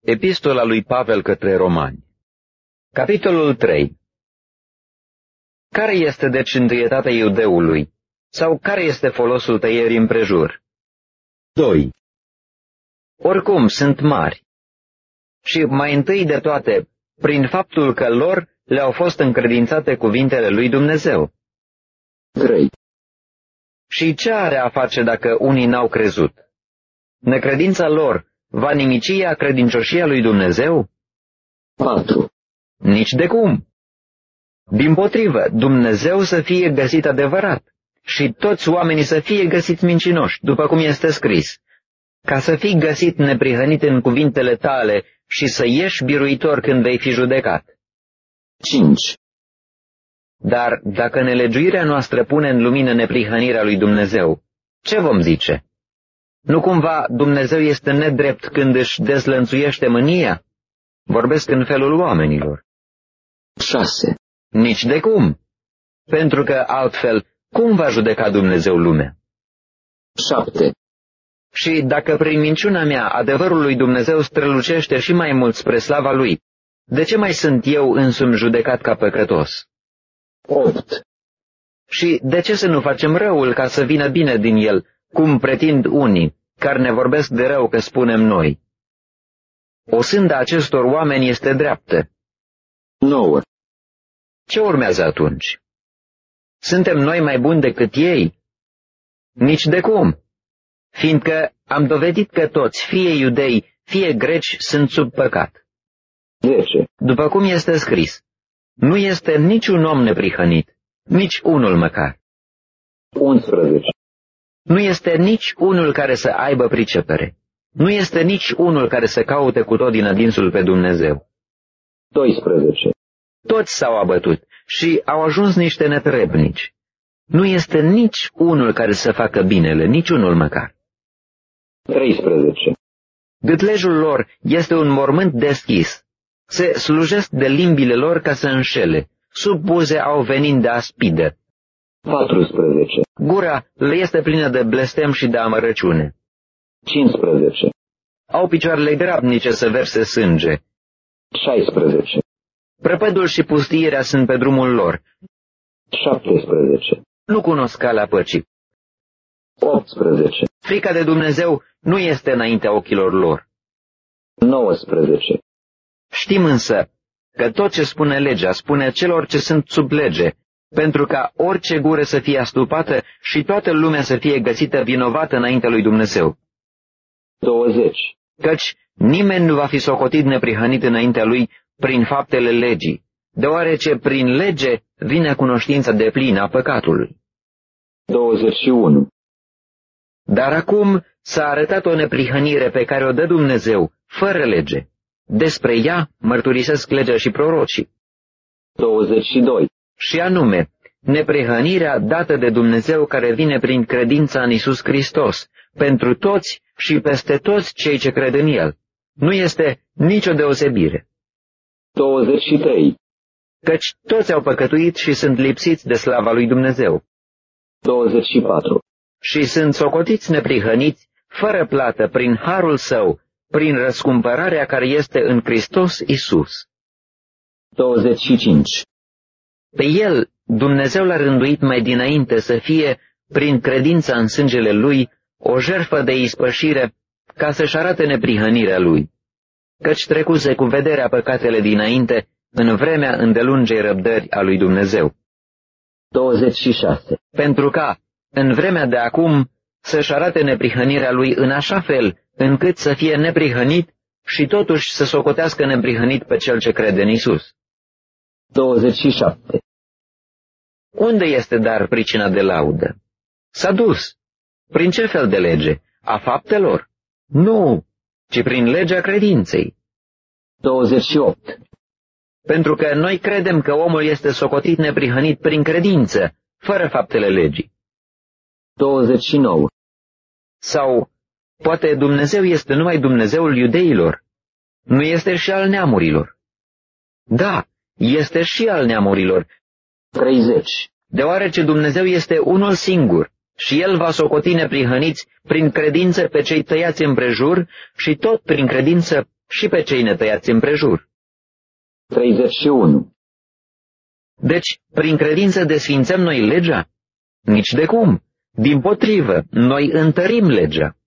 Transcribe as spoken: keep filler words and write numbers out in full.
Epistola lui Pavel către Romani. Capitolul trei. Care este deci întâietatea iudeului? Sau care este folosul tăierii împrejur? doi. Oricum sunt mari. Și mai întâi de toate, prin faptul că lor le-au fost încredințate cuvintele lui Dumnezeu. trei. Și ce are a face dacă unii n-au crezut? Necredința lor va nimici ea credincioșia lui Dumnezeu? patru. Nici de cum. Dimpotrivă, Dumnezeu să fie găsit adevărat și toți oamenii să fie găsiți mincinoși, după cum este scris, ca să fii găsit neprihănit în cuvintele tale și să ieși biruitor când vei fi judecat. cinci. Dar dacă nelegiuirea noastră pune în lumină neprihănirea lui Dumnezeu, ce vom zice? Nu cumva Dumnezeu este nedrept când își dezlănțuiește mânia? Vorbesc în felul oamenilor. șase. Nici de cum, pentru că altfel cum va judeca Dumnezeu lumea? șapte. Și dacă prin minciuna mea adevărul lui Dumnezeu strălucește și mai mult spre slava lui, de ce mai sunt eu însumi judecat ca păcătos? opt. Și de ce să nu facem răul ca să vină bine din el, cum pretind unii, care ne vorbesc de rău că spunem noi? O sânda acestor oameni este dreaptă. nouă. Ce urmează atunci? Suntem noi mai buni decât ei? Nici de cum, fiindcă am dovedit că toți, fie iudei, fie greci, sunt sub păcat. zece. După cum este scris, nu este niciun om neprihănit, nici unul măcar. unsprezece. Nu este nici unul care să aibă pricepere. Nu este nici unul care să caute cu tot din adinsul pe Dumnezeu. doisprezece. Toți s-au abătut și au ajuns niște netrebnici. Nu este nici unul care să facă binele, nici unul măcar. treisprezece. Gâtlejul lor este un mormânt deschis. Se slujesc de limbile lor ca să înșele. Sub buze au venind de aspidă. patrusprezece. Gura le este plină de blestem și de amărăciune. cincisprezece. Au picioarele grabnice să verse sânge. șaisprezece. Prăpădul și pustiirea sunt pe drumul lor. șaptesprezece. Nu cunosc calea păcii. optsprezece. Frica de Dumnezeu nu este înaintea ochilor lor. nouăsprezece. Știm însă că tot ce spune legea spune celor ce sunt sub lege, pentru ca orice gură să fie astupată și toată lumea să fie găsită vinovată înaintea lui Dumnezeu. douăzeci. Căci nimeni nu va fi socotit neprihănit înaintea lui prin faptele legii, deoarece prin lege vine cunoștința deplină a păcatului. douăzeci și unu. Dar acum s-a arătat o neprihănire pe care o dă Dumnezeu, fără lege. Despre ea mărturisesc legea și prorocii. douăzeci și doi. Și anume, neprihănirea dată de Dumnezeu care vine prin credința în Iisus Hristos, pentru toți și peste toți cei ce cred în El. Nu este nicio deosebire. douăzeci și trei. Căci toți au păcătuit și sunt lipsiți de slava lui Dumnezeu. douăzeci și patru. Și sunt socotiți neprihăniți, fără plată, prin harul său, prin răscumpărarea care este în Hristos Iisus. douăzeci și cinci. Pe El, Dumnezeu l-a rânduit mai dinainte să fie, prin credința în sângele Lui, o jertfă de ispășire, ca să-și arate neprihănirea Lui. Căci trecuse cu vederea păcatele dinainte, în vremea îndelungei răbdări a lui Dumnezeu. douăzeci și șase. Pentru ca, în vremea de acum, să-și arate neprihănirea Lui în așa fel, încât să fie neprihănit și totuși să socotească neprihănit pe cel ce crede în Iisus. douăzeci și șapte. Unde este dar pricina de laudă? S-a dus. Prin ce fel de lege? A faptelor? Nu, ci prin legea credinței. douăzeci și opt. Pentru că noi credem că omul este socotit neprihănit prin credință, fără faptele legii. douăzeci și nouă. Sau, poate Dumnezeu este numai Dumnezeul iudeilor? Nu este și al neamurilor? Da, este și al neamurilor. treizeci. Deoarece Dumnezeu este unul singur și El va socoti neprihăniți prin credință pe cei tăiați împrejur și tot prin credință și pe cei netăiați împrejur. treizeci și unu. Deci, prin credință desfințăm noi legea? Nici de cum. Dimpotrivă, noi întărim legea.